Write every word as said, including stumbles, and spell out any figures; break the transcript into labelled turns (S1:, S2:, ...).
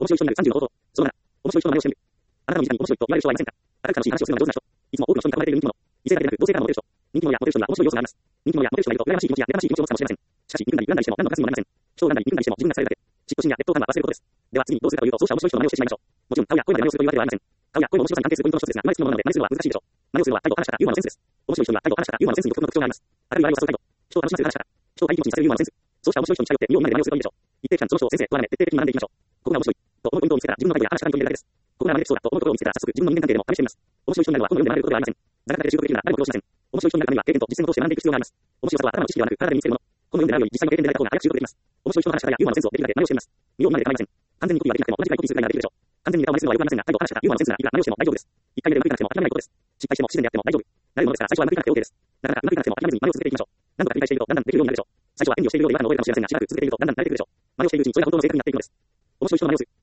S1: 面白い人になるさんじゅうの方法。そのなな、面白い人の真似をしてみる。あなたの身近に面白いと言われる人はいませんか？あなたが楽しい話をするのが上手な人。いつも多くの人に囲まれている人気者。異性だけでなく同性からもモテる人。人気者やモテる人には面白い要素があります。人気者やモテる人がいると羨ましい気持ちや羨ましい気持ちを持つかもしれません。しかし、憎んだり恨んだりしても何の活にもなりません。人を恨んだり憎んだりしても自分がされるだけ。嫉妬心や劣等感は忘れることです。では次にどうするかというと、そうした面白い人の真似をしてしまいましょう。もちろん顔や声まで真似をするというわけではありません。顔や声も面白さに関係するポイントの一つですが、真似するものなので真似するのは難しいでしょう。真似をするのは態度、話し方、ユーモアのセンスです。面白い人には態度、話し方、ユーモアのセンスに独特の特徴があります。明るい笑いを誘う態度、人を楽しませる話し方、人を大気持ちにさせるユーモアのセンス。そうした面白い人に近寄って見よう見まねで真似をするといいでしょう。一定期間その人を先生となめ徹底的に学んでいきましょう。ここが面白いと思うポイントを見つけたら自分の態度や話し方に取り入れるだけです。ここが真似できそうだと思うところを見つけたら早速自分の人間関係でも試してみます。面白い人になるのは本を読んで学べることではありません。座学だけで習得できるなら誰も苦労しません。面白い人になるためには経験と実践を通して学んでいく必要があります。面白さは頭の知識ではなく体で身につけるもの。本を読んで習うより実際の経験で習った方が早く習得できます。面白い人の話し方やユーモアのセンスをできるだけ真似をしてみます。見よう見まねで構いません。完全にコピーはできなくても同じくらいコピーするくらいならできるでしょう。完全にネタを真似するのはよくありませんが、態度、話し方、ユーモアのセンスならいくら真似をしても大丈夫です。一回目でうまくいかなくても諦めないことです。失敗しても不自然であっても大丈夫。慣れるものですから最初はうまくいかなくて OK です。なかなかうまくいかなくても諦めずに真似を続けていきましょう。何度か繰り返しているとだんだんできるようになるでしょう。最初は演技をしているようで違和感を覚えるかもしれませんが、しばらく続けているとだんだん慣れてくるでしょう。真似をしているうちにそれが本当の正解になっていくのです。面白い人の真似をする。